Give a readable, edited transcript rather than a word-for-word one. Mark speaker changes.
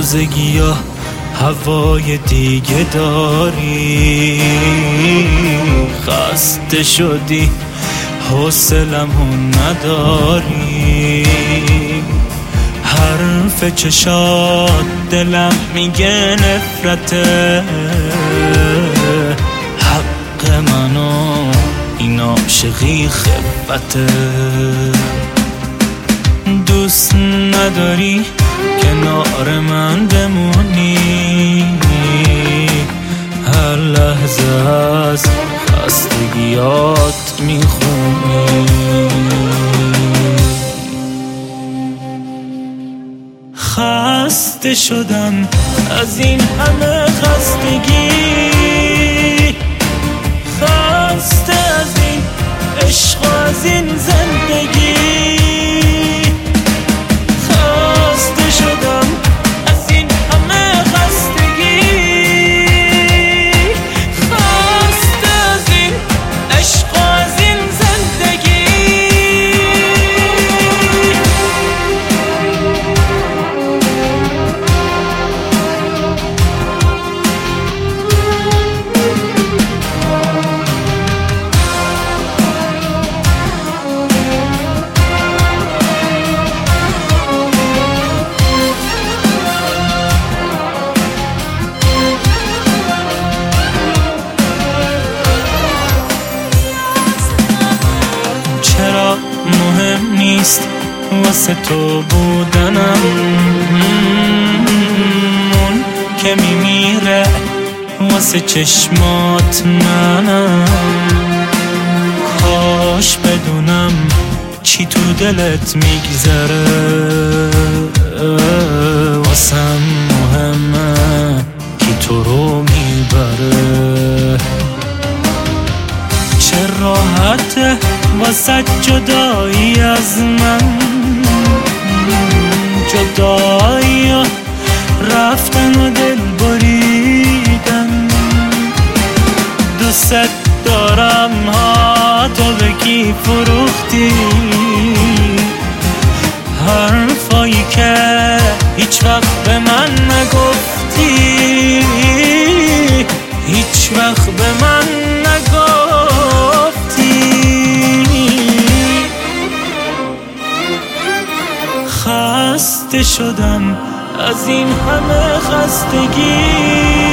Speaker 1: تازگی ها هوای دیگه داری، خسته شدی حوصله‌مو نداری، حرف چشات دلم میگه نفرته، حق منو این عاشقی خفته. دوست نداری کنار من بمونی، هر لحظه از خستگیات میخونی. خسته شدم از این همه خستگی، خسته از این عشق و از این زندگی، خسته شدم از این همه خستگی، خسته از این عشق و از این زندگی. چرا مهم نیست واسه تو بودنم، اون که میمیره واسه چشمات منم. کاش بدونم چی تو دلت میگذره، واسم مهمه کی تو رو میبره. چه راحته واسه جدایی از من، جدایی و رفتن و دل بریدن. دوست دارم ها تو بگی فروختی، حرفایی که هیچ وقت به من نگفتی، هیچ وقت به من نگفتی. خسته شدم از این همه خستگی،